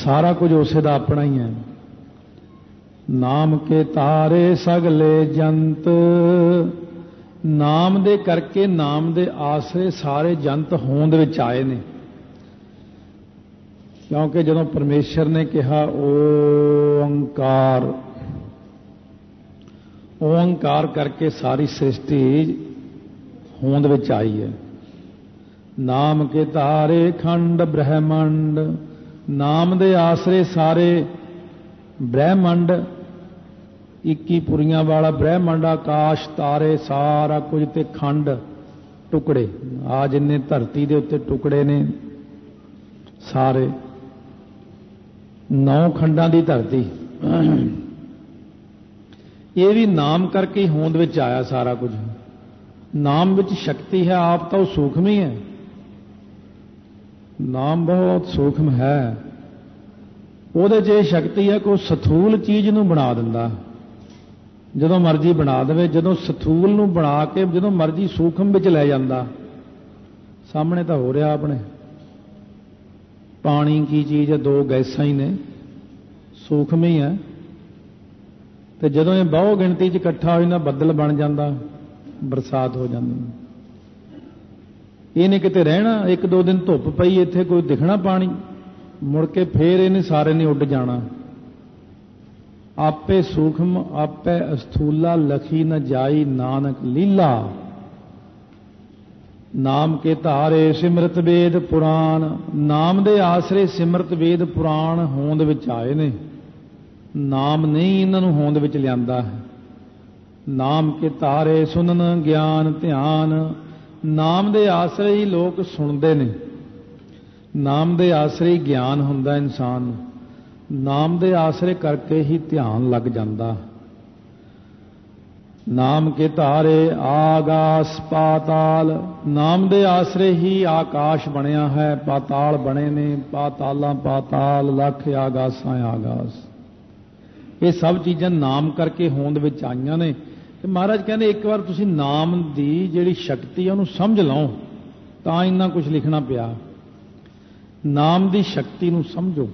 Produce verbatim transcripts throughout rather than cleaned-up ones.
सारा कुछ उसे दा अपना ही है। नाम के तारे सगले जंत, नाम दे करके नाम दे आसरे सारे जंत होंद विच आए ने। क्योंकि जदों परमेश्वर ने कहा ओंकार, ओंकार करके सारी सृष्टि होंद विच आई है। नाम के तारे खंड ब्रह्मंड, नाम दे आसरे सारे ब्रह्मंड, इक्की पुरियां वाला ब्रह्मंड, आकाश तारे सारा कुछ ते खंड टुकड़े, आ जिन्ने धरती दे उत्ते टुकड़े ने सारे, नौ खंडां दी धरती, ये भी नाम करके ही होंद विच आया सारा कुछ। नाम विच शक्ति है, आप तो सूक्ष्म ही है। नाम बहुत सूक्ष्म है, ਉਹਦੇ 'ਚ ਇਹ ਸ਼ਕਤੀ ਹੈ ਕਿ ਉਹ ਸਥੂਲ ਚੀਜ਼ ਨੂੰ ਬਣਾ ਦਿੰਦਾ, ਜਦੋਂ ਮਰਜ਼ੀ ਬਣਾ ਦੇਵੇ। ਜਦੋਂ ਸਥੂਲ ਨੂੰ ਬਣਾ ਕੇ ਜਦੋਂ ਮਰਜ਼ੀ ਸੂਖਮ ਵਿੱਚ ਲੈ ਜਾਂਦਾ। ਸਾਹਮਣੇ ਤਾਂ ਹੋ ਰਿਹਾ ਆਪਣੇ, ਪਾਣੀ ਕੀ ਚੀਜ਼ ਹੈ, ਦੋ ਗੈਸਾਂ ਹੀ ਨੇ, ਸੂਖਮ ਹੀ ਹੈ। ਤੇ ਜਦੋਂ ਇਹ ਬਹੁ ਗਿਣਤੀ 'ਚ ਇਕੱਠਾ ਹੋ ਜਾਂਦਾ, ਬੱਦਲ ਬਣ ਜਾਂਦਾ, ਬਰਸਾਤ ਹੋ ਜਾਂਦੀ। ਇਹਨੇ ਕਿਤੇ ਰਹਿਣਾ, ਇੱਕ ਦੋ ਦਿਨ ਧੁੱਪ ਪਈ ਇੱਥੇ, ਕੋਈ ਦਿਖਣਾ ਪਾਣੀ, ਮੁੜ ਕੇ ਫੇਰ ਇਹਨੇ ਸਾਰੇ ਨੇ ਉੱਡ ਜਾਣਾ। ਆਪੇ ਸੂਖਮ ਆਪੇ ਅਸਥੂਲਾ, ਲਖੀ ਨ ਜਾਈ ਨਾਨਕ ਲੀਲਾ। ਨਾਮ ਕੇ ਧਾਰੇ ਸਿਮਰਤ ਵੇਦ ਪੁਰਾਣ, ਨਾਮ ਦੇ ਆਸਰੇ ਸਿਮਰਤ ਵੇਦ ਪੁਰਾਣ ਹੋਂਦ ਵਿੱਚ ਆਏ ਨੇ। ਨਾਮ ਨਹੀਂ ਇਹਨਾਂ ਨੂੰ ਹੋਂਦ ਵਿੱਚ ਲਿਆਂਦਾ ਹੈ। ਨਾਮ ਕੇ ਧਾਰੇ ਸੁਨਨ ਗਿਆਨ ਧਿਆਨ, ਨਾਮ ਦੇ ਆਸਰੇ ਹੀ ਲੋਕ ਸੁਣਦੇ ਨੇ। ਨਾਮ ਦੇ ਆਸਰੇ ਹੀ ਗਿਆਨ ਹੁੰਦਾ ਇਨਸਾਨ ਨੂੰ, ਨਾਮ ਦੇ ਆਸਰੇ ਕਰਕੇ ਹੀ ਧਿਆਨ ਲੱਗ ਜਾਂਦਾ। ਨਾਮ ਕੇ ਧਾਰੇ ਆਗਾਸ ਪਾਤਾਲ, ਨਾਮ ਦੇ ਆਸਰੇ ਹੀ ਆਕਾਸ਼ ਬਣਿਆ ਹੈ, ਪਾਤਾਲ ਬਣੇ ਨੇ, ਪਾਤਾਲਾਂ ਪਾਤਾਲ, ਲੱਖ ਆਗਾਸਾਂ ਆਗਾਸ। ਇਹ ਸਭ ਚੀਜ਼ਾਂ ਨਾਮ ਕਰਕੇ ਹੋਂਦ ਵਿੱਚ ਆਈਆਂ ਨੇ। ਤੇ ਮਹਾਰਾਜ ਕਹਿੰਦੇ ਇੱਕ ਵਾਰ ਤੁਸੀਂ ਨਾਮ ਦੀ ਜਿਹੜੀ ਸ਼ਕਤੀ ਹੈ ਉਹਨੂੰ ਸਮਝ ਲਓ, ਤਾਂ ਇੰਨਾ ਕੁਝ ਲਿਖਣਾ ਪਿਆ। ਨਾਮ ਦੀ ਸ਼ਕਤੀ ਨੂੰ ਸਮਝੋ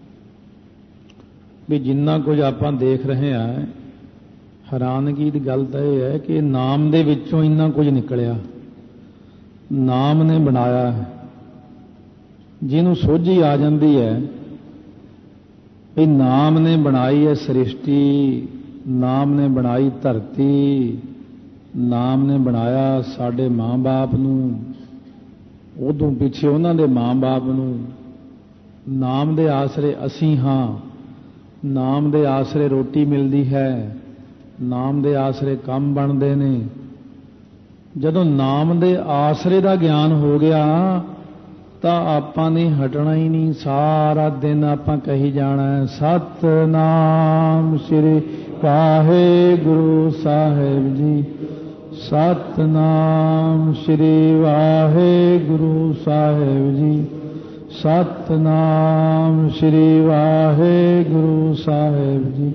ਵੀ ਜਿੰਨਾ ਕੁਝ ਆਪਾਂ ਦੇਖ ਰਹੇ ਹਾਂ, ਹੈਰਾਨਗੀ ਦੀ ਗੱਲ ਤਾਂ ਇਹ ਹੈ ਕਿ ਨਾਮ ਦੇ ਵਿੱਚੋਂ ਇੰਨਾ ਕੁਝ ਨਿਕਲਿਆ। ਨਾਮ ਨੇ ਬਣਾਇਆ ਹੈ। ਜਿਹਨੂੰ ਸੋਝੀ ਆ ਜਾਂਦੀ ਹੈ ਵੀ ਨਾਮ ਨੇ ਬਣਾਈ ਹੈ ਸ੍ਰਿਸ਼ਟੀ, ਨਾਮ ਨੇ ਬਣਾਈ ਧਰਤੀ, ਨਾਮ ਨੇ ਬਣਾਇਆ ਸਾਡੇ ਮਾਂ-ਬਾਪ ਨੂੰ, ਉਦੋਂ ਪਿੱਛੇ ਉਹਨਾਂ ਦੇ ਮਾਂ-ਬਾਪ ਨੂੰ। ਨਾਮ ਦੇ ਆਸਰੇ ਅਸੀਂ ਹਾਂ, ਨਾਮ ਦੇ ਆਸਰੇ ਰੋਟੀ ਮਿਲਦੀ ਹੈ, ਨਾਮ ਦੇ ਆਸਰੇ ਕੰਮ ਬਣਦੇ ਨੇ। ਜਦੋਂ ਨਾਮ ਦੇ ਆਸਰੇ ਦਾ ਗਿਆਨ ਹੋ ਗਿਆ ਤਾਂ ਆਪਾਂ ਨੇ ਹਟਣਾ ਹੀ ਨਹੀਂ। ਸਾਰਾ ਦਿਨ ਆਪਾਂ ਕਹੀ ਜਾਣਾ ਸਤਿਨਾਮ ਸ੍ਰੀ ਵਾਹਿਗੁਰੂ ਸਾਹਿਬ ਜੀ, ਸਤਿਨਾਮ ਸ੍ਰੀ ਵਾਹਿਗੁਰੂ ਸਾਹਿਬ ਜੀ, ਸਤਿਨਾਮ ਸ੍ਰੀ ਵਾਹਿਗੁਰੂ ਸਾਹਿਬ ਜੀ,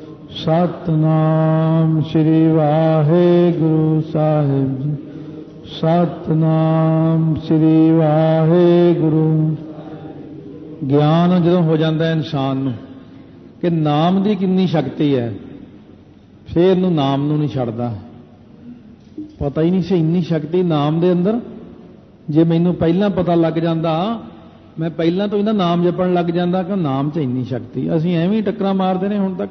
ਸਤਿਨਾਮ ਸ੍ਰੀ ਵਾਹਿਗੁਰੂ ਸਾਹਿਬ ਜੀ, ਸਤਿਨਾਮ ਸ੍ਰੀ ਵਾਹਿਗੁਰੂ। ਗਿਆਨ ਜਦੋਂ ਹੋ ਜਾਂਦਾ ਇਨਸਾਨ ਨੂੰ ਕਿ ਨਾਮ ਦੀ ਕਿੰਨੀ ਸ਼ਕਤੀ ਹੈ, ਫਿਰ ਇਹਨੂੰ ਨਾਮ ਨੂੰ ਨਹੀਂ ਛੱਡਦਾ। ਪਤਾ ਹੀ ਨਹੀਂ ਸੀ ਇੰਨੀ ਸ਼ਕਤੀ ਨਾਮ ਦੇ ਅੰਦਰ। ਜੇ ਮੈਨੂੰ ਪਹਿਲਾਂ ਪਤਾ ਲੱਗ ਜਾਂਦਾ, ਮੈਂ ਪਹਿਲਾਂ ਤੋਂ ਇਹਦਾ ਨਾਮ ਜਪਣ ਲੱਗ ਜਾਂਦਾ ਕਿ ਨਾਮ 'ਚ ਇੰਨੀ ਸ਼ਕਤੀ। ਅਸੀਂ ਐਵੇਂ ਹੀ ਟੱਕਰਾਂ ਮਾਰਦੇ ਨੇ ਹੁਣ ਤੱਕ।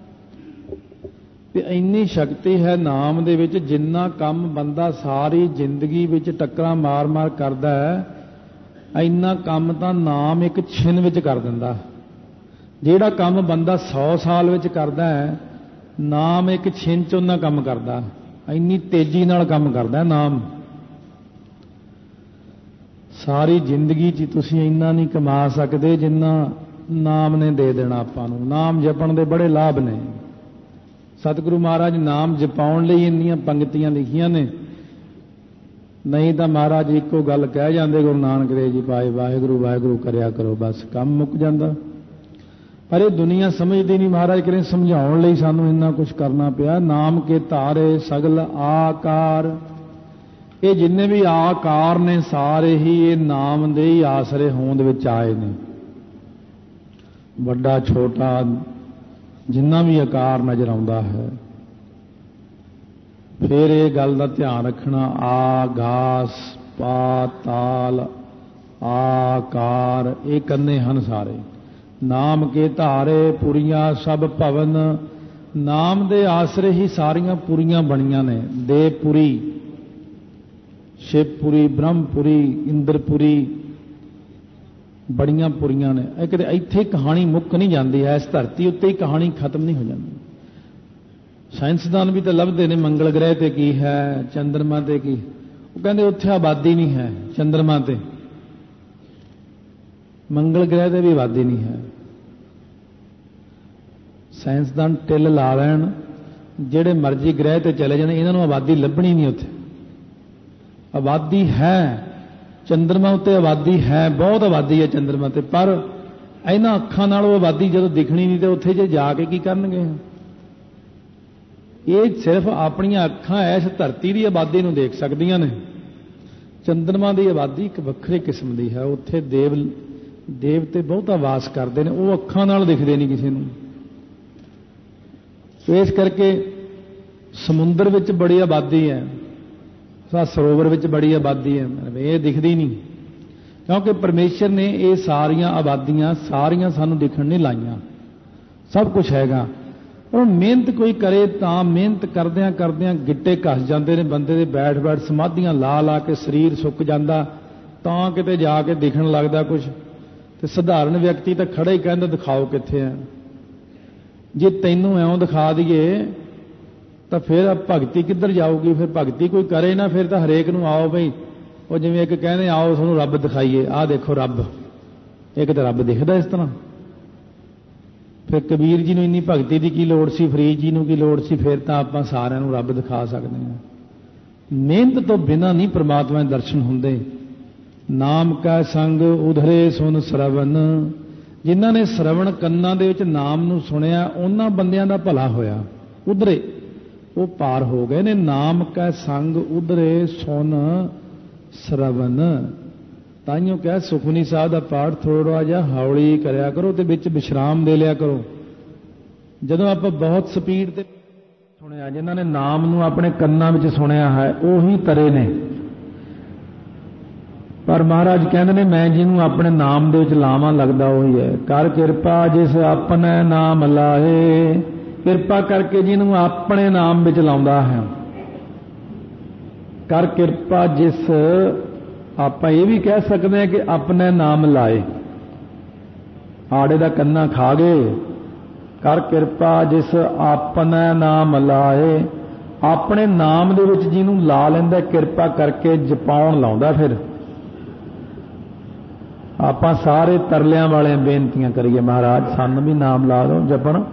ਤੇ ਇੰਨੀ ਸ਼ਕਤੀ ਹੈ ਨਾਮ ਦੇ ਵਿੱਚ, ਜਿੰਨਾ ਕੰਮ ਬੰਦਾ ਸਾਰੀ ਜ਼ਿੰਦਗੀ ਵਿੱਚ ਟੱਕਰਾਂ ਮਾਰ-ਮਾਰ ਕਰਦਾ ਹੈ, ਇੰਨਾ ਕੰਮ ਤਾਂ ਨਾਮ ਇੱਕ ਛਿਨ ਵਿੱਚ ਕਰ ਦਿੰਦਾ। ਜਿਹੜਾ ਕੰਮ ਬੰਦਾ ਸੌ ਸਾਲ ਵਿੱਚ ਕਰਦਾ ਹੈ, ਨਾਮ ਇੱਕ ਛਿਨ 'ਚ ਉਹਨਾਂ ਕੰਮ ਕਰਦਾ। ਇੰਨੀ ਤੇਜ਼ੀ ਨਾਲ ਕੰਮ ਕਰਦਾ ਨਾਮ। ਸਾਰੀ ਜ਼ਿੰਦਗੀ 'ਚ ਤੁਸੀਂ ਇੰਨਾ ਨਹੀਂ ਕਮਾ ਸਕਦੇ ਜਿੰਨਾ ਨਾਮ ਨੇ ਦੇ ਦੇਣਾ ਆਪਾਂ ਨੂੰ। ਨਾਮ ਜਪਣ ਦੇ ਬੜੇ ਲਾਭ ਨੇ। ਸਤਿਗੁਰੂ ਮਹਾਰਾਜ ਨਾਮ ਜਪਾਉਣ ਲਈ ਇੰਨੀਆਂ ਪੰਕਤੀਆਂ ਲਿਖੀਆਂ ਨੇ, ਨਹੀਂ ਤਾਂ ਮਹਾਰਾਜ ਇੱਕੋ ਗੱਲ ਕਹਿ ਜਾਂਦੇ, ਗੁਰੂ ਨਾਨਕ ਦੇਵ ਜੀ ਪਾਏ ਵਾਹਿਗੁਰੂ ਵਾਹਿਗੁਰੂ ਕਰਿਆ ਕਰੋ, ਬਸ ਕੰਮ ਮੁੱਕ ਜਾਂਦਾ। ਪਰ ਇਹ ਦੁਨੀਆ ਸਮਝਦੀ ਨਹੀਂ। ਮਹਾਰਾਜ ਕਹਿੰਦੇ ਸਮਝਾਉਣ ਲਈ ਸਾਨੂੰ ਇੰਨਾ ਕੁਝ ਕਰਨਾ ਪਿਆ। ਨਾਮ ਕੇ ਧਾਰੇ ਸਗਲ ਆਕਾਰ, ਇਹ ਜਿੰਨੇ ਵੀ ਆਕਾਰ ਨੇ ਸਾਰੇ ਹੀ ਇਹ ਨਾਮ ਦੇ ਹੀ ਆਸਰੇ ਹੋਂਦ ਵਿੱਚ ਆਏ ਨੇ। ਵੱਡਾ ਛੋਟਾ ਜਿੰਨਾ ਵੀ ਆਕਾਰ ਨਜ਼ਰ ਆਉਂਦਾ ਹੈ। ਫਿਰ ਇਹ ਗੱਲ ਦਾ ਧਿਆਨ ਰੱਖਣਾ, ਆਗਾਸ ਪਾਤਾਲ ਆਕਾਰ ਇਹ ਕੰਨੇ ਹਨ ਸਾਰੇ। ਨਾਮ ਕੇ ਧਾਰੇ ਪੁਰੀਆਂ ਸਭ ਭਵਨ, ਨਾਮ ਦੇ ਆਸਰੇ ਹੀ ਸਾਰੀਆਂ ਪੁਰੀਆਂ ਬਣੀਆਂ ਨੇ। ਦੇਵਪੁਰੀ, ਸ਼ਿਵਪੁਰੀ, ਬ੍ਰਹਮਪੁਰੀ, ਇੰਦਰਪੁਰੀ, ਬੜੀਆਂ ਪੁਰੀਆਂ ਨੇ। ਇਹ ਕਿਤੇ ਇੱਥੇ ਕਹਾਣੀ ਮੁੱਕ ਨਹੀਂ ਜਾਂਦੀ ਹੈ, ਇਸ ਧਰਤੀ ਉੱਤੇ ਹੀ ਕਹਾਣੀ ਖਤਮ ਨਹੀਂ ਹੋ ਜਾਂਦੀ। ਸਾਇੰਸਦਾਨ ਵੀ ਤਾਂ ਲੱਭਦੇ ਨੇ ਮੰਗਲ ਗ੍ਰਹਿ ਤੇ ਕੀ ਹੈ, ਚੰਦਰਮਾ ਤੇ ਕੀ। ਉਹ ਕਹਿੰਦੇ ਉੱਥੇ ਆਬਾਦੀ ਨਹੀਂ ਹੈ, ਚੰਦਰਮਾ ਤੇ, ਮੰਗਲ ਗ੍ਰਹਿ ਤੇ ਵੀ ਆਬਾਦੀ ਨਹੀਂ ਹੈ। ਸਾਇੰਸਦਾਨ ਟਿੱਲ ਲਾ ਲੈਣ, ਜਿਹੜੇ ਮਰਜ਼ੀ ਗ੍ਰਹਿ ਤੇ ਚਲੇ ਜਾਣ, ਇਹਨਾਂ ਨੂੰ ਆਬਾਦੀ ਲੱਭਣੀ ਨਹੀਂ ਉੱਥੇ। ਆਬਾਦੀ ਹੈ ਚੰਦਰਮਾ ਉੱਤੇ, ਆਬਾਦੀ ਹੈ, ਬਹੁਤ ਆਬਾਦੀ ਹੈ ਚੰਦਰਮਾ ਤੇ, ਪਰ ਇਹਨਾਂ ਅੱਖਾਂ ਨਾਲ ਉਹ ਆਬਾਦੀ ਜਦੋਂ ਦਿਖਣੀ ਨਹੀਂ ਤੇ ਉੱਥੇ ਜੇ ਜਾ ਕੇ ਕੀ ਕਰਨਗੇ। ਇਹ ਸਿਰਫ ਆਪਣੀਆਂ ਅੱਖਾਂ ਇਸ ਧਰਤੀ ਦੀ ਆਬਾਦੀ ਨੂੰ ਦੇਖ ਸਕਦੀਆਂ ਨੇ। ਚੰਦਰਮਾ ਦੀ ਆਬਾਦੀ ਇੱਕ ਵੱਖਰੇ ਕਿਸਮ ਦੀ ਹੈ। ਉੱਥੇ ਦੇਵ ਦੇਵਤੇ ਬਹੁਤਾ ਵਾਸ ਕਰਦੇ ਨੇ, ਉਹ ਅੱਖਾਂ ਨਾਲ ਦਿਖਦੇ ਨਹੀਂ ਕਿਸੇ ਨੂੰ। ਇਸ ਕਰਕੇ ਸਮੁੰਦਰ ਵਿੱਚ ਬੜੀ ਆਬਾਦੀ ਹੈ, ਸਰੋਵਰ ਵਿੱਚ ਬੜੀ ਆਬਾਦੀ ਹੈ, ਇਹ ਦਿਖਦੀ ਨਹੀਂ, ਕਿਉਂਕਿ ਪਰਮੇਸ਼ਰ ਨੇ ਇਹ ਸਾਰੀਆਂ ਆਬਾਦੀਆਂ ਸਾਰੀਆਂ ਸਾਨੂੰ ਦਿਖਣ ਨਹੀਂ ਲਾਈਆਂ। ਸਭ ਕੁਝ ਹੈਗਾ, ਪਰ ਮਿਹਨਤ ਕੋਈ ਕਰੇ ਤਾਂ ਮਿਹਨਤ ਕਰਦਿਆਂ ਕਰਦਿਆਂ ਗਿੱਟੇ ਘਸ ਜਾਂਦੇ ਨੇ ਬੰਦੇ ਦੇ। ਬੈਠ ਬੈਠ ਸਮਾਧੀਆਂ ਲਾ ਲਾ ਕੇ ਸਰੀਰ ਸੁੱਕ ਜਾਂਦਾ, ਤਾਂ ਕਿਤੇ ਜਾ ਕੇ ਦਿਖਣ ਲੱਗਦਾ ਕੁਝ। ਤੇ ਸਧਾਰਨ ਵਿਅਕਤੀ ਤਾਂ ਖੜਾ ਹੀ ਕਹਿੰਦਾ ਦਿਖਾਓ ਕਿੱਥੇ ਹੈ। ਜੇ ਤੈਨੂੰ ਐਉਂ ਦਿਖਾ ਦਈਏ ਤਾਂ ਫਿਰ ਭਗਤੀ ਕਿੱਧਰ ਜਾਊਗੀ। ਫਿਰ ਭਗਤੀ ਕੋਈ ਕਰੇ ਨਾ, ਫਿਰ ਤਾਂ ਹਰੇਕ ਨੂੰ ਆਓ ਬਈ, ਉਹ ਜਿਵੇਂ ਇੱਕ ਕਹਿੰਦੇ ਆਓ ਤੁਹਾਨੂੰ ਰੱਬ ਦਿਖਾਈਏ, ਆਹ ਦੇਖੋ ਰੱਬ, ਇੱਕ ਤਾਂ ਰੱਬ ਦਿਖਦਾ ਇਸ ਤਰ੍ਹਾਂ। ਫਿਰ ਕਬੀਰ ਜੀ ਨੂੰ ਇੰਨੀ ਭਗਤੀ ਦੀ ਕੀ ਲੋੜ ਸੀ, ਫਰੀਦ ਜੀ ਨੂੰ ਕੀ ਲੋੜ ਸੀ, ਫਿਰ ਤਾਂ ਆਪਾਂ ਸਾਰਿਆਂ ਨੂੰ ਰੱਬ ਦਿਖਾ ਸਕਦੇ ਹਾਂ। ਮਿਹਨਤ ਤੋਂ ਬਿਨਾਂ ਨਹੀਂ ਪ੍ਰਮਾਤਮਾ ਦੇ ਦਰਸ਼ਨ ਹੁੰਦੇ। ਨਾਮ ਕਾ ਸੰਗ ਉਧਰੇ ਸੁਨ ਸਰਵਨ, ਜਿਨ੍ਹਾਂ ਨੇ ਸਰਵਣ ਕੰਨਾਂ ਦੇ ਵਿੱਚ ਨਾਮ ਨੂੰ ਸੁਣਿਆ ਉਹਨਾਂ ਬੰਦਿਆਂ ਦਾ ਭਲਾ ਹੋਇਆ। ਉਧਰੇ ਉਹ ਪਾਰ ਹੋ ਗਏ ਨੇ। ਨਾਮ ਕਾ ਸੰਗ ਉਧਰੇ ਸੁਨ ਸਰਵਨ, ਤਾਈਓ ਕਹਿ ਸੁਖਮਨੀ ਸਾਹਿਬ ਦਾ ਪਾਠ ਥੋੜਾ ਜਿਹਾ ਹੌਲੀ ਕਰਿਆ ਕਰੋ ਤੇ ਵਿੱਚ ਵਿਸ਼ਰਾਮ ਦੇ ਲਿਆ ਕਰੋ। ਜਦੋਂ ਆਪਾਂ ਬਹੁਤ ਸਪੀਡ ਤੇ ਸੁਣਿਆ, ਜਿਨ੍ਹਾਂ ਨੇ ਨਾਮ ਨੂੰ ਆਪਣੇ ਕੰਨਾਂ ਵਿੱਚ ਸੁਣਿਆ ਹੈ ਉਹੀ ਤਰੇ ਨੇ। ਪਰ ਮਹਾਰਾਜ ਕਹਿੰਦੇ ਨੇ ਮੈਂ ਜਿਹਨੂੰ ਆਪਣੇ ਨਾਮ ਦੇ ਵਿੱਚ ਲਾਵਾਂ ਲੱਗਦਾ ਉਹੀ ਹੈ। ਕਰ ਕਿਰਪਾ ਜਿਸ ਆਪਣੇ ਨਾਮ ਲਾਏ, ਕਿਰਪਾ ਕਰਕੇ ਜਿਹਨੂੰ ਆਪਣੇ ਨਾਮ ਵਿੱਚ ਲਾਉਂਦਾ ਹੈ। ਕਰ ਕਿਰਪਾ ਜਿਸ, ਆਪਾਂ ਇਹ ਵੀ ਕਹਿ ਸਕਦੇ ਹਾਂ ਕਿ ਆਪਣੇ ਨਾਮ ਲਾਏ, ਆੜੇ ਦਾ ਕੰਨਾ ਖਾ ਗਏ। ਕਰ ਕਿਰਪਾ ਜਿਸ ਆਪਣੇ ਨਾਮ ਲਾਏ, ਆਪਣੇ ਨਾਮ ਦੇ ਵਿੱਚ ਜਿਹਨੂੰ ਲਾ ਲੈਂਦਾ ਕਿਰਪਾ ਕਰਕੇ ਜਪਾਉਣ ਲਾਉਂਦਾ। ਫਿਰ ਆਪਾਂ ਸਾਰੇ ਤਰਲਿਆਂ ਵਾਲੇ ਬੇਨਤੀਆਂ ਕਰੀਏ, ਮਹਾਰਾਜ ਸਾਨੂੰ ਵੀ ਨਾਮ ਲਾ ਦਿਓ ਜਪਣ।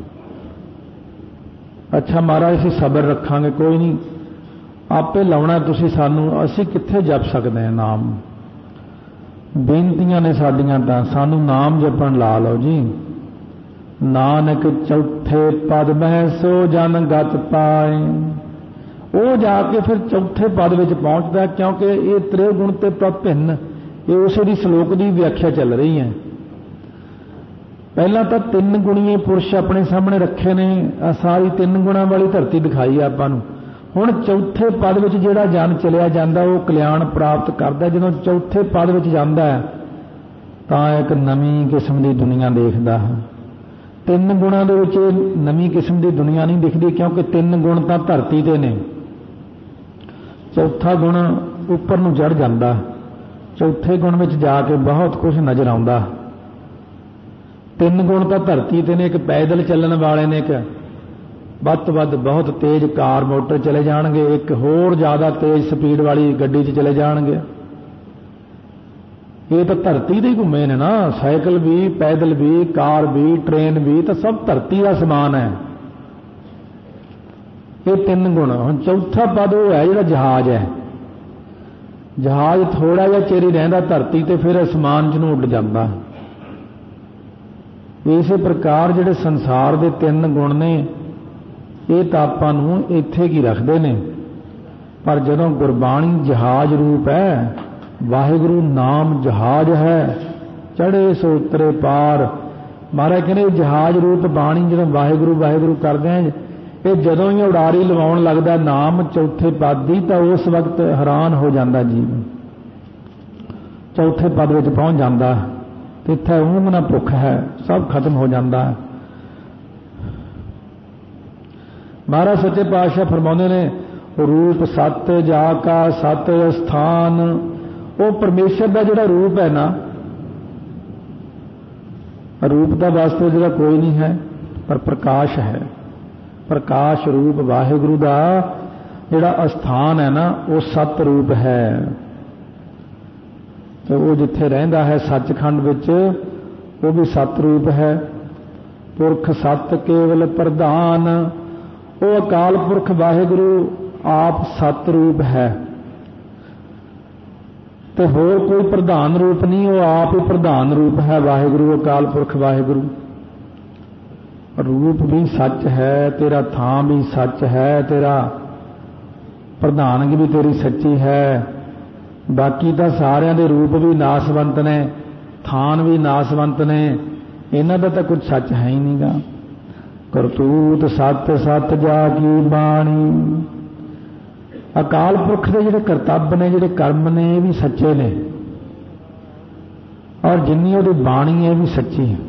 ਅੱਛਾ ਮਹਾਰਾਜ ਅਸੀਂ ਸਬਰ ਰੱਖਾਂਗੇ, ਕੋਈ ਨਹੀਂ ਆਪੇ ਲਾਉਣਾ ਤੁਸੀਂ ਸਾਨੂੰ, ਅਸੀਂ ਕਿੱਥੇ ਜਪ ਸਕਦੇ ਹਾਂ ਨਾਮ। ਬੇਨਤੀਆਂ ਨੇ ਸਾਡੀਆਂ ਤਾਂ, ਸਾਨੂੰ ਨਾਮ ਜਪਣ ਲਾ ਲਓ ਜੀ। ਨਾਨਕ ਚੌਥੇ ਪਦ ਮਹਿ ਸੋ ਜਨ ਗਤ ਪਾਏ, ਉਹ ਜਾ ਕੇ ਫਿਰ ਚੌਥੇ ਪਦ ਵਿੱਚ ਪਹੁੰਚਦਾ, ਕਿਉਂਕਿ ਇਹ ਤ੍ਰੇ ਗੁਣ ਤੇ ਭਿੰਨ, ਇਹ ਉਸੇ ਦੀ ਸ਼ਲੋਕ ਦੀ ਵਿਆਖਿਆ ਚੱਲ ਰਹੀ ਹੈ। ਪਹਿਲਾਂ ਤਾਂ ਤਿੰਨ ਗੁਣੀਏ ਪੁਰਸ਼ ਆਪਣੇ ਸਾਹਮਣੇ ਰੱਖੇ ਨੇ, ਸਾਰੀ ਤਿੰਨ ਗੁਣਾਂ ਵਾਲੀ ਧਰਤੀ ਦਿਖਾਈ ਆਪਾਂ ਨੂੰ। ਹੁਣ ਚੌਥੇ ਪਦ ਵਿੱਚ ਜਿਹੜਾ ਜਨ ਚਲਿਆ ਜਾਂਦਾ ਉਹ ਕਲਿਆਣ ਪ੍ਰਾਪਤ ਕਰਦਾ। ਜਦੋਂ ਚੌਥੇ ਪਦ ਵਿੱਚ ਜਾਂਦਾ ਤਾਂ ਇੱਕ ਨਵੀਂ ਕਿਸਮ ਦੀ ਦੁਨੀਆ ਦੇਖਦਾ ਹੈ। ਤਿੰਨ ਗੁਣਾਂ ਦੇ ਵਿੱਚ ਨਵੀਂ ਕਿਸਮ ਦੀ ਦੁਨੀਆ ਨਹੀਂ ਦਿਖਦੀ, ਕਿਉਂਕਿ ਤਿੰਨ ਗੁਣ ਤਾਂ ਧਰਤੀ ਤੇ ਨੇ। ਚੌਥਾ ਗੁਣ ਉੱਪਰ ਨੂੰ ਚੜ੍ਹ ਜਾਂਦਾ, ਚੌਥੇ ਗੁਣ ਵਿੱਚ ਜਾ ਕੇ ਬਹੁਤ ਕੁਝ ਨਜ਼ਰ ਆਉਂਦਾ। ਤਿੰਨ ਗੁਣ ਤਾਂ ਧਰਤੀ ਤੇ ਨੇ, ਇੱਕ ਪੈਦਲ ਚੱਲਣ ਵਾਲੇ ਨੇ, ਇੱਕ ਵੱਧ ਤੋਂ ਵੱਧ ਬਹੁਤ ਤੇਜ਼ ਕਾਰ ਮੋਟਰ ਚਲੇ ਜਾਣਗੇ, ਇੱਕ ਹੋਰ ਜ਼ਿਆਦਾ ਤੇਜ਼ ਸਪੀਡ ਵਾਲੀ ਗੱਡੀ 'ਚ ਚਲੇ ਜਾਣਗੇ। ਇਹ ਤਾਂ ਧਰਤੀ ਦੇ ਹੀ ਘੁੰਮੇ ਨੇ ਨਾ, ਸਾਈਕਲ ਵੀ, ਪੈਦਲ ਵੀ, ਕਾਰ ਵੀ, ਟ੍ਰੇਨ ਵੀ, ਤਾਂ ਸਭ ਧਰਤੀ ਦਾ ਸਮਾਨ ਹੈ। ਇਹ ਤਿੰਨ ਗੁਣ। ਹੁਣ ਚੌਥਾ ਪਦ ਉਹ ਹੈ ਜਿਹੜਾ ਜਹਾਜ਼ ਹੈ। ਜਹਾਜ਼ ਥੋੜਾ ਜਿਹਾ ਚਿਰ ਹੀ ਰਹਿੰਦਾ ਧਰਤੀ ਤੇ, ਫਿਰ ਅਸਮਾਨ 'ਚ ਨੂੰ ਉੱਡ ਜਾਂਦਾ। ਇਸੇ ਪ੍ਰਕਾਰ ਜਿਹੜੇ ਸੰਸਾਰ ਦੇ ਤਿੰਨ ਗੁਣ ਨੇ ਇਹ ਤਾਂ ਆਪਾਂ ਨੂੰ ਇੱਥੇ ਕੀ ਰੱਖਦੇ ਨੇ, ਪਰ ਜਦੋਂ ਗੁਰਬਾਣੀ ਜਹਾਜ਼ ਰੂਪ ਹੈ, ਵਾਹਿਗੁਰੂ ਨਾਮ ਜਹਾਜ਼ ਹੈ, ਚੜ੍ਹੇ ਸੋ ਉਤਰੇ ਪਾਰ, महाराज कहते जहाज रूप बाणी जो वाहिगुरु वाहिगुरु करते हैं, ये जदों ही उड़ारी लवाउण लगदा नाम चौथे पद दी, तो उस वक्त हैरान हो जाता जीव, चौथे पद में पहुंच जाता, इत्थे ऊंघ ना भुख है, सब खत्म हो जाता है। महाराज सच्चे पातशाह फरमाउंदे ने रूप सत्य जाका सत्य स्थान, वो परमेश्वर का जिहड़ा रूप है ना, रूप का वास्तव जिहड़ा कोई नहीं है, पर प्रकाश है, प्रकाश रूप वाहिगुरु का जिहड़ा अस्थान है ना, वो सत रूप है। तो वो जिथे रहिंदा है सचखंड विच, वो भी सत रूप है। पुरख सत केवल प्रधान, वो अकाल पुरख वाहिगुरु आप सत रूप है, तो होर कोई प्रधान रूप नहीं, वो आप ही प्रधान रूप है वाहिगुरु अकाल पुरख वाहिगुरु। रूप भी सच है, तेरा थां भी सच है, तेरा प्रधानगी भी तेरी सच्ची है। बाकी तो सारिਆਂ ਦੇ रूप भी नासवंत ने, थान भी नासवंत ने, इन्हां दा तां कुछ सच है ही नहीं गा। करतूत सत सत जा की बाणी, अकाल पुरख के जिहड़े करतब ने, जिहड़े कर्म ने, ये भी सच्चे ने, और जिन्नी उहदी बाणी है भी सच्ची है।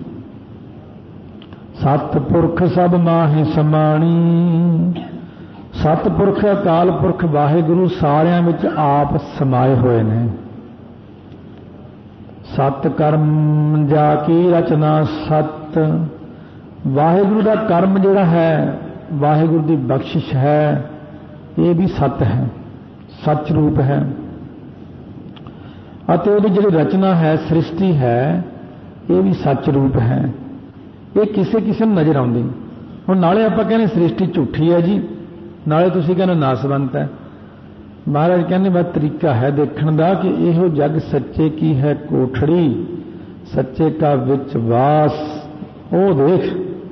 सतपुरख सब माहे समाणी, सतपुरख अकाल पुरख वाहिगुरु सारिਆਂ विच आप समाए हुए ने। सत कर्म जा की रचना सत, वाहिगुरु का कर्म जिहड़ा है, वाहिगुरु की बख्शिश है, ये भी सत है, सच रूप है। अते उहदी जिहड़ी रचना है, सृष्टि है, ये भी सच रूप है। ये किसे किसे नजर आउंदी। हुण नाले आपां कहने सृष्टि झूठी है जी, नाले तुसीं कहने नासवंत है। महाराज कहने बस तरीका है देखण दा कि इहो जग सच्चे की है कोठड़ी, सच्चे का विच वास। ओ देख,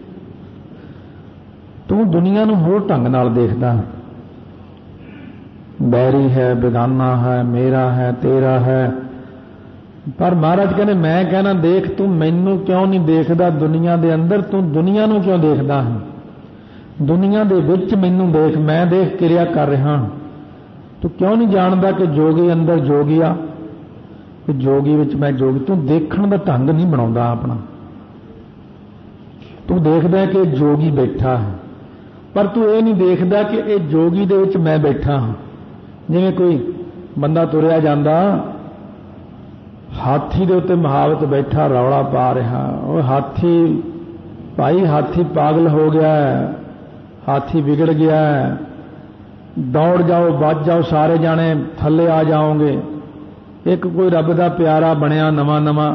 तू दुनिया नूं होर ढंग नाल देखदा, बैरी है, बेगाना है, मेरा है, तेरा है। पर महाराज कहने मैं कहना देख, तू मैनू क्यों नहीं देखदा दुनिया दे अंदर, तू दुनिया नूं क्यों देखदा है? दुनिया दे विच मैनू देख, मैं देख क्रिया कर रहा। तू क्यों नहीं जानदा कि जोगी अंदर जोगिया, कि जोगी विच मैं जोगी। तू देखण दा ढंग नहीं बनाउंदा अपना, तू देखदा कि जोगी बैठा है, पर तू ये नहीं देखदा कि ये जोगी दे विच मैं बैठा हाँ। जिवें कोई बंदा तुरिया जांदा, हाथी दे उत्ते महावत बैठा रौला पा रहा, वो हाथी भाई हाथी पागल हो गया है, हाथी बिगड़ गया है, दौड़ जाओ बच जाओ सारे जाने थले आ जाओगे। एक कोई रब दा प्यारा बनया नवा नवा,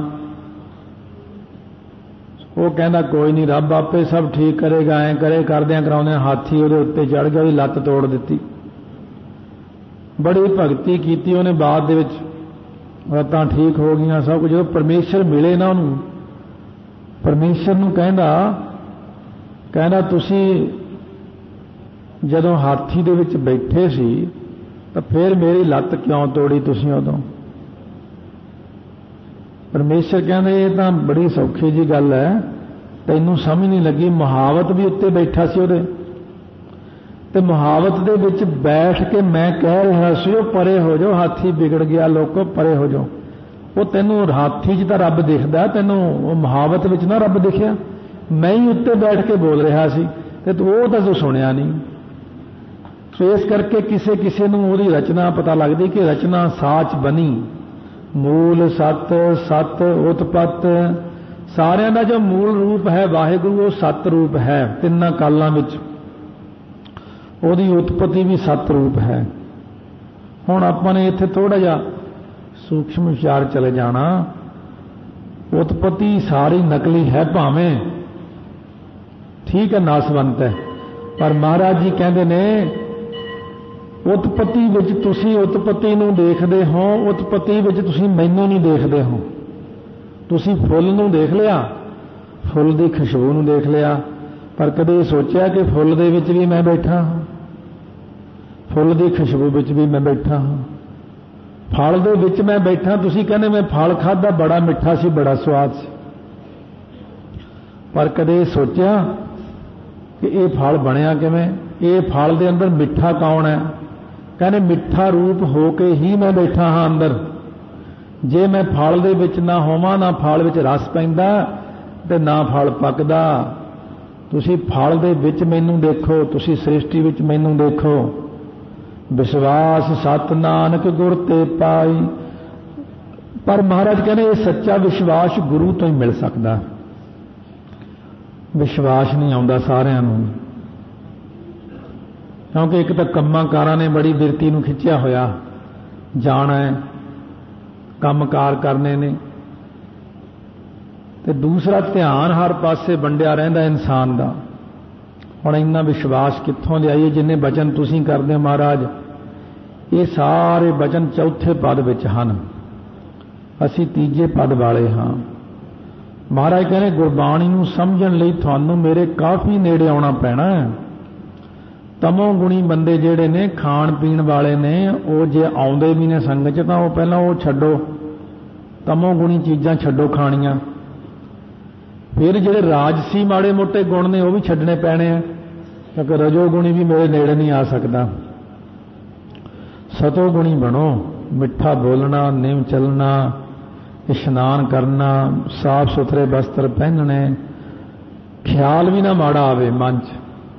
वो कहना कोई नहीं रब आपे सब ठीक करेगा, ऐ करे करदे कराउंदे हाथी उहदे उत्ते चढ़ गया, लत्त तोड़ दिती। बड़ी भगती की उन्हें, बाद दे विच लत्तां ठीक हो गई सब कुछ। जो परमेश्वर मिले ना उन्होंने, परमेश्वर नूं कहंदा कहंदा तुसीं जदों हाथी दे विच बैठे सी तो फिर मेरी लत्त क्यों तोड़ी तुसीं उदों? परमेश्वर कहंदे ये तां बड़ी सौखी जी गल है, तैनूं समझ नहीं लगी। मुहावत भी उत्ते बैठा सी उहदे, ते मुहावत दे विच बैठ के मैं कह रहा सी परे हो जाओ, हाथी बिगड़ गया, लोगों परे हो जाओ। वो तेनों हाथी च तां रब दिखदा, तेनों मुहावत विच ना रब दिखिया। मैं ही उत्ते बैठ के बोल रहा सी ते तू वो तां तूं सुनिया नहीं। सो इस करके किसे किसे नूं उहदी रचना पता लगदी कि रचना साच बनी, मूल सत सत उत्पत। सारियां दा जो मूल रूप है वाहिगुरू, वो सत रूप है। तिन्नां कालां विच ਉਹਦੀ उत्पत्ति भी सत रूप है। हुण आपां ने इत्थे थोड़ा जिहा सूक्ष्म विचार चले जाना। उत्पत्ति सारी नकली है, भावें ठीक है नासवंत है, पर महाराज जी कहते ने उत्पत्ति विच तुसीं उत्पत्ति नूं देखदे हो, उत्पत्ति विच तुसीं मैनूं नहीं देखदे हो। तुसीं फुੱਲ नूं देख लिया, फुੱਲ दी खुशबू नूं देख लिया, पर कदे सोचिया कि फुੱਲ दे विच भी मैं बैठा हाँ, फुੱਲ दी खुशबू विच भी मैं बैठा हाँ, फल दे विच मैं बैठा। तुसीं कहंदे मैं फल खाधा बड़ा मिठा सी, बड़ा स्वाद सी। पर कदे सोचा कि ये फल बनया किवें, ये फल दे अंदर मिठा कौन है? कहने मिठा रूप हो के ही मैं बैठा हाँ अंदर। जे मैं फल दे विच ना होवां, ना फल विच रस पैंदा ते ना फल पकदा। तुसी फल दे विच मैनूं देखो, तुसी सृष्टि विच मैनूं देखो। विश्वास सत नानक गुर ते पाई। पर महाराज कहने ये सच्चा विश्वास गुरु तो ही मिल सकता। विश्वास नहीं आउंदा सारिਆਂ ਨੂੰ, क्योंकि एक तो ਕੰਮਾਂ ਕਾਰਾਂ ने बड़ी बिरती ਨੂੰ खिंचिया होया, जाना है ਕੰਮ ਕਾਰ करने ने, ते दूसरा ध्यान हर पासे वंडिया रहिंदा इंसान दा। हुण इन्ना विश्वास कित्थों लियाईए? जिन्ने बचन तुसीं करदे महाराज, ये सारे बचन चौथे पद विच हन, असीं तीजे पद वाले हाँ। महाराज कहने गुरबाणी नूं समझण लई तुहानूं मेरे काफ़ी नेड़े आउणा पैणा है। तमो गुणी बंदे जिहड़े ने, खाण पीण वाले ने, वो जे आउंदे भी ने संगत च तां वो पहलां वो छड्डो, तमो गुणी चीज़ां छड्डो खाणियां। फिर जिहड़े राजसी माड़े मोटे गुण ने वो भी छड्डने पैणे आ, क्योंकि रजोगुणी भी मेरे नेड़े नहीं आ सकदा। सतोगुणी बनो, मिठा बोलना, निम चलना, इशनान करना, साफ सुथरे वस्त्र पहनने, ख्याल भी ना माड़ा आवे मन च,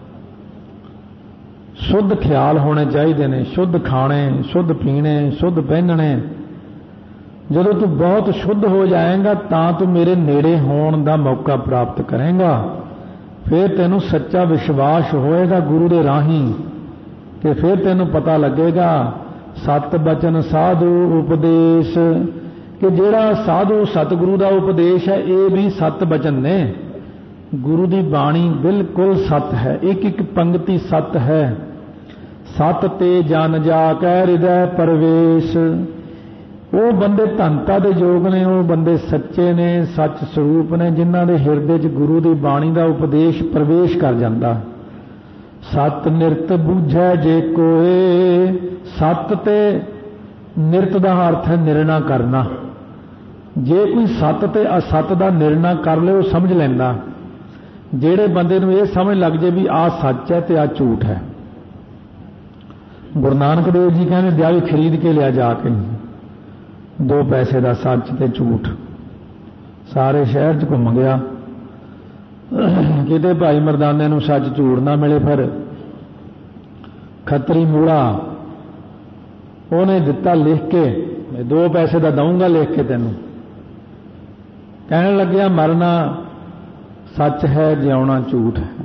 शुद्ध ख्याल होने चाहिए ने, शुद्ध खाने, शुद्ध पीने, शुद्ध पहनने। जदों तू बहुत शुद्ध हो जाएगा तां तू मेरे नेड़े होने का मौका प्राप्त करेगा। फिर तेनू सच्चा विश्वास होएगा गुरु दे राही, कि फिर तेनू पता लगेगा सत बचन साधु उपदेश, कि जेड़ा साधु सतगुरु का उपदेश है ये भी सत बचन ने। गुरु की बाणी बिल्कुल सत है, एक एक पंक्ति सत है। सत ते जन जाकै हृदय प्रवेश। वो बंदे धनता दे योग ने, वो बंदे सच्चे ने, सच स्वरूप ने, जिन्हां दे हिरदे च गुरु की बाणी का उपदेश प्रवेश कर जाता। सत निरत बूझै जे कोए। सत ते निरत का अर्थ है निर्णय करना। जे कोई सत ते असत का निर्णय कर ले, वो समझ लेंदा। जेड़े बंदे नूं ये समझ लग जाए भी आ सच है ते आ झूठ है। गुरु नानक देव जी कहने दिहाड़ी खरीद के लिया जाके, दो पैसे का सच ते झूठ। सारे शहर च घूम गया, किते भाई मरदाने नूं सच झूठ ना मिले। फिर खतरी मूड़ा उन्हें दिता लिख के, दो पैसे का दूंगा लिख के तेनों। कहने लग्या मरना सच है, जिउना झूठ है।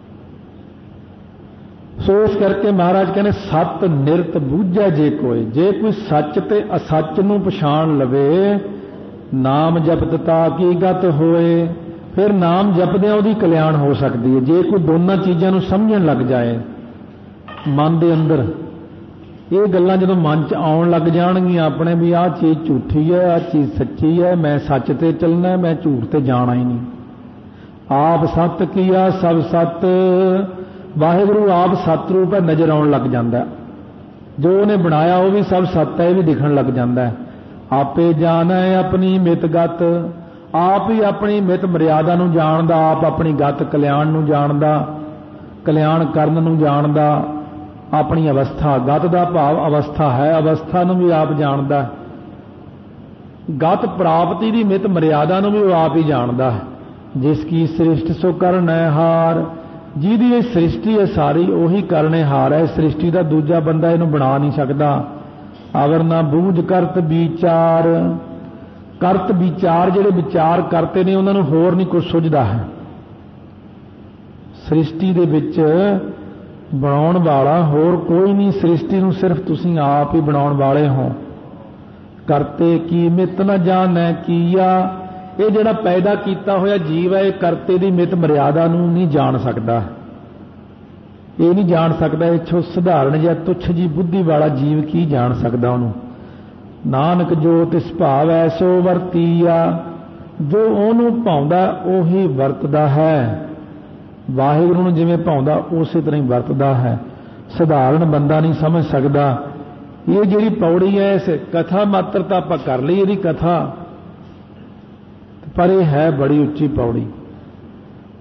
सो इस करके महाराज कहने सत निरत बूझै जे कोई। जे कोई सच ते असच नूं पछाण लवे, नाम जपता की गत होए। फिर नाम जपदिआं उहदी कल्याण हो सकती है। जे कोई दोनों चीज़ों नूं समझण लग जाए मन दे अंदर, ये गल्लां जदों मन च आउण लग जाणगीआं अपने भी आह चीज़ झूठी है, आह चीज़ सच्ची है, मैं सच ते चलना, मैं झूठ ते जाना ही नहीं। आप सत किया सब सत। वाहिगुरू आप सतरूप है, नजर आउण लग जाता। जो उन्हें बनाया वो भी सब सत है, भी दिखण लग जाता है। आपे जाना है अपनी मित गत। आप ही अपनी मित मर्यादा नूं जाणदा, आप अपनी गत कल्याण नूं जाणदा, कल्याण करन नूं जाणदा। अपनी अवस्था, गत का भाव अवस्था है, अवस्था नूं भी आप जाणदा। गत प्राप्ति की मित मर्यादा नूं भी वो आप ही जाणदा है। जिसकी सृष्टि सो करने हार। जिहदी ये सृष्टि है सारी उही करने हार है। सृष्टि का दूजा बंदा इहनूं बना नहीं सकता। अवर ना बूझ करत विचार। करत विचार जिहड़े विचार करते ने उन्हां नूं होर नहीं कुछ सुझदा है। सृष्टि दे विच बनाउण वाला होर कोई नहीं, सृष्टि नूं सिर्फ तुसीं आप ही बनाउण वाले हो। करते की मित न जानै कीया। ये जिहड़ा पैदा किया होया जीव है, करते की मित मर्यादा नूं नहीं जान सकता। ये नहीं जान सकता। इत्थों सधारण या तुच्छ जी बुद्धि वाला जीव की जान सकता उन्होंने। नानक जो तिस भाव ऐसो वरतीया। जो उन्होंने भाउंदा उही वरतदा है। वाहिगुरू नूं जिवें भाउंदा उस तरह ही वरतदा है। सधारण बंदा नहीं समझ सकता। ये जिहड़ी पौड़ी है इस कथा मात्र तो आपां कर लई इहदी कथा, पर यह है बड़ी उच्ची पौड़ी।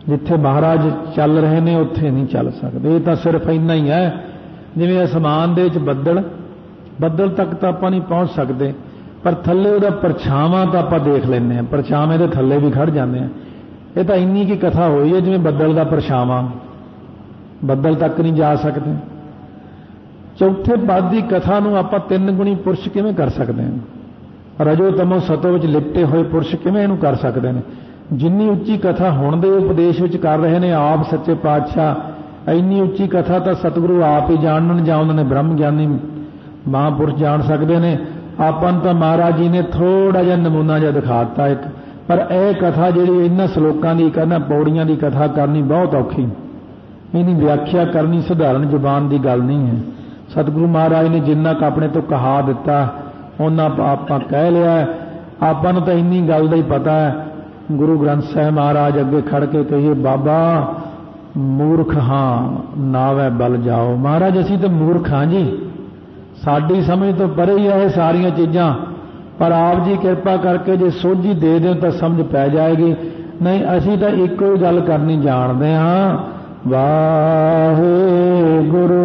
जिथे महाराज चल रहे ने उत्थे नहीं चल सकते। ये तो सिर्फ इन्ना ही है जिवें आसमान दे विच बदल बदल तक तो आपां नहीं पहुँच सकते, पर थल्ले उहदा परछावां तो आपां देख लैंदे हां, परछावें दे थल्ले भी खड़ जांदे हां। ये तो इन्नी की कथा हुई है जिवें बदल का परछावां, बदल तक नहीं जा सकते। चौथे पद की कथा नूं आपां तीन गुणी पुरुष किवें कर सकते हैं? रजो तमो सतो विच लिपटे हुए पुरुष किवें इहनूं कर सकते हैं? जिन्नी उच्ची कथा हुण दे उपदेश विच कर रहे ने आप सच्चे पातशाह, इन्नी उच्ची कथा तो सतगुरु आप ही जानन जां उन्होंने ब्रह्म ज्ञानी महापुरुष जान सकते हैं। आपां तो महाराज जी ने थोड़ा जिहा नमूना जिहा दिखाता एक, पर यह कथा जिहड़ी इन्हां श्लोकां दी कहना पौड़ियां की कथा करनी बहुत औखी, इहदी व्याख्या करनी सधारण जुबान की गल नहीं है। सतगुरु महाराज ने जिन्ना क अपने तो कहा दिता उन्ना आपां कह लिया। आपां नूं तां इन्नी गल दा ही पता है। गुरु ग्रंथ साहिब महाराज अगे खड़ के कहिए बाबा मूर्ख हाँ नावै बल जाओ। महाराज असीं तो मूर्ख हाँ जी, साडी समझ तो परे ही है सारियां चीज़ां, पर आप जी कृपा करके जे सोझी दे दो तो समझ पै जाएगी। नहीं असीं तो इक्को ही गल करनी जानते हाँ, वाहे गुरु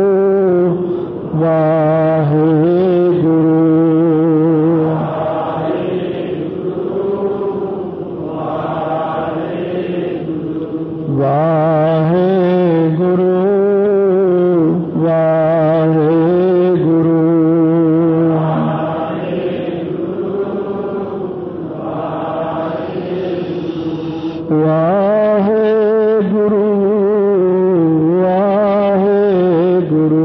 वाहे गुरु वाहे गुरु वाहे गुरु वाहे गुरु वाहे गुरु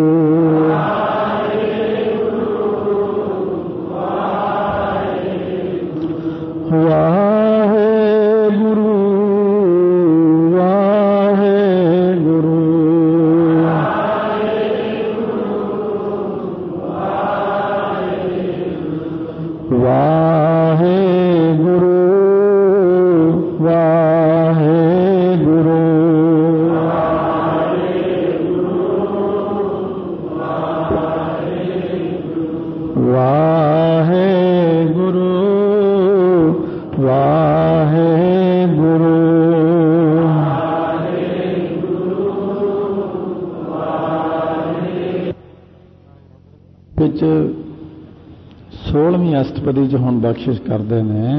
सोलहवीं अष्टपदी च हुण बख्शिश करते हैं।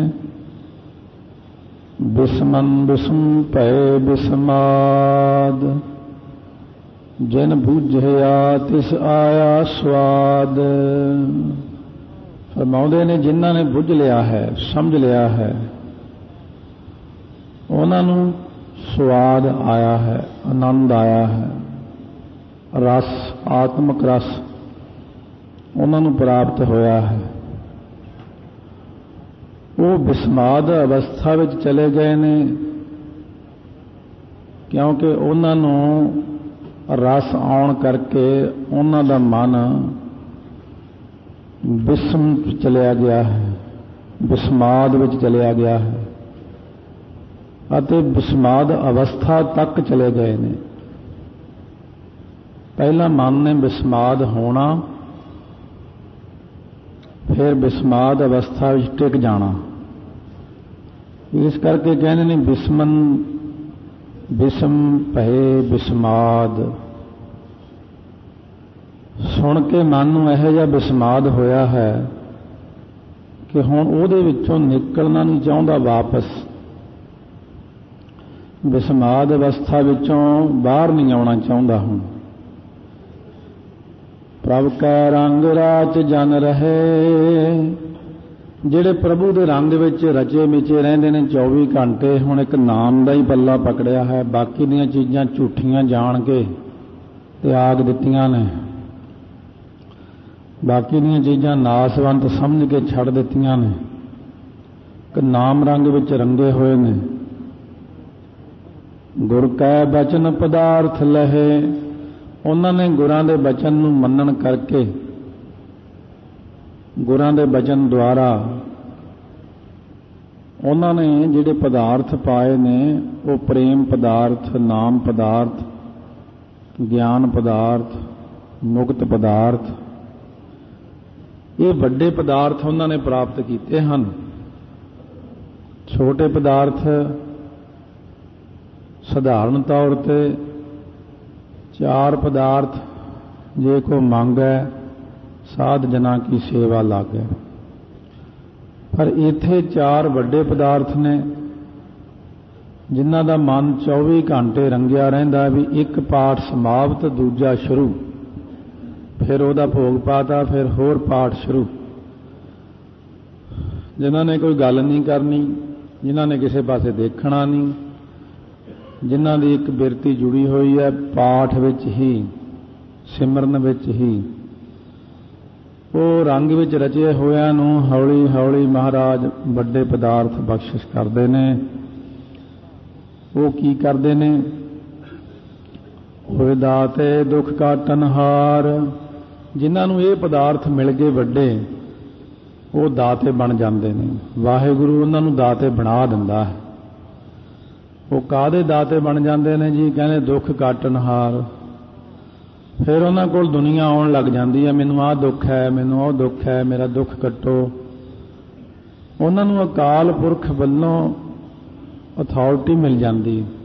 बिस्मन बिस्म भय बिस्माद जिन बूझिया तिस आया स्वाद। फरमाउंदे ने जिन्हां ने बुझ लिया है समझ लिया है उन्होंने स्वाद आया है, आनंद आया है, रस आत्मक रस उन्होंने प्राप्त होया है। वो बिस्माद अवस्था विच चले गए ने क्योंकि उन्होंने रस आउण करके उन्हों दा मन बिस्म चलिया गया है, बिस्माद विच चलिया गया है अते बिस्माद अवस्था तक चले गए ने। पहला मन ने बिस्माद होना, फिर बिस्माद अवस्था विच टिक जाना। इस करके कहने ने बिस्मन बिस्म भय बिस्माद। सुन के मन नूं इहो जिहा बिस्माद होया है कि हुण उहदे विचों निकलना नहीं चाहुंदा वापस, बिस्माद अवस्था विचों बाहर नहीं आउणा चाहुंदा। हुण प्रभ कै रंग राच जन रहे, जिहड़े प्रभु दे रंग विच रचे मिचे रहिंदे ने चौबी घंटे। हुण एक नाम दा ही पल्ला पकड़िया है, बाकी दीयां चीज़ां झूठियां जाण के त्याग दित्तियां ने, बाकी दीयां चीज़ां नासवंत समझ के छड़ दित्तियां ने। एक नाम रंग विच रंगे होए ने। गुर कै बचन पदार्थ लहे, उन्होंने गुरां दे बचन नूं मनन करके गुरां दे बचन द्वारा उन्होंने जिहड़े पदार्थ पाए ने वो प्रेम पदार्थ, नाम पदार्थ, ज्ञान पदार्थ, मुक्त पदार्थ, ये बड़े पदार्थ उन्होंने प्राप्त किए हैं। छोटे पदार्थ ਸਧਾਰਨ ਤੌਰ ਤੇ ਚਾਰ ਪਦਾਰਥ ਜੇ ਕੋ ਮੰਗੈ ਸਾਧ ਜਨਾਂ ਕੀ ਸੇਵਾ ਲਾਗੈ, ਪਰ ਇੱਥੇ ਚਾਰ ਵੱਡੇ ਪਦਾਰਥ ਨੇ ਜਿਨ੍ਹਾਂ ਦਾ ਮਨ ਚੌਵੀ ਘੰਟੇ ਰੰਗਿਆ ਰਹਿੰਦਾ ਵੀ ਇੱਕ ਪਾਠ ਸਮਾਪਤ ਦੂਜਾ ਸ਼ੁਰੂ, ਫਿਰ ਉਹਦਾ ਭੋਗ ਪਾਤਾ, ਫਿਰ ਹੋਰ ਪਾਠ ਸ਼ੁਰੂ। ਜਿਨ੍ਹਾਂ ਨੇ ਕੋਈ ਗੱਲ ਨਹੀਂ ਕਰਨੀ, ਜਿਨ੍ਹਾਂ ਨੇ ਕਿਸੇ ਪਾਸੇ ਦੇਖਣਾ ਨਹੀਂ, ਜਿਨ੍ਹਾਂ ਦੀ ਇੱਕ ਬਿਰਤੀ ਜੁੜੀ ਹੋਈ ਹੈ ਪਾਠ ਵਿੱਚ ਹੀ, ਸਿਮਰਨ ਵਿੱਚ ਹੀ, ਉਹ ਰੰਗ ਵਿੱਚ ਰਚੇ ਹੋਇਆਂ ਨੂੰ ਹੌਲੀ ਹੌਲੀ ਮਹਾਰਾਜ ਵੱਡੇ ਪਦਾਰਥ ਬਖਸ਼ਿਸ਼ ਕਰਦੇ ਨੇ। ਉਹ ਕੀ ਕਰਦੇ ਨੇ? ਹੋਏ ਦਾਤੇ ਦੁੱਖ ਕਾਟਨਹਾਰ, ਜਿਨ੍ਹਾਂ ਨੂੰ ਇਹ ਪਦਾਰਥ ਮਿਲ ਗਏ ਵੱਡੇ, ਉਹ ਦਾਤੇ ਬਣ ਜਾਂਦੇ ਨੇ। ਵਾਹਿਗੁਰੂ ਉਹਨਾਂ ਨੂੰ ਦਾਤੇ ਬਣਾ ਦਿੰਦਾ ਹੈ। ਉਹ ਕਾਹਦੇ ਦਾਤੇ ਬਣ ਜਾਂਦੇ ਨੇ ਜੀ? ਕਹਿੰਦੇ ਦੁੱਖ ਕਾਟਨਹਾਰ। ਫਿਰ ਉਹਨਾਂ ਕੋਲ ਦੁਨੀਆ ਆਉਣ ਲੱਗ ਜਾਂਦੀ ਹੈ, ਮੈਨੂੰ ਆਹ ਦੁੱਖ ਹੈ, ਮੈਨੂੰ ਉਹ ਦੁੱਖ ਹੈ, ਮੇਰਾ ਦੁੱਖ ਕੱਟੋ। ਉਹਨਾਂ ਨੂੰ ਅਕਾਲ ਪੁਰਖ ਵੱਲੋਂ ਅਥਾਰਟੀ ਮਿਲ ਜਾਂਦੀ,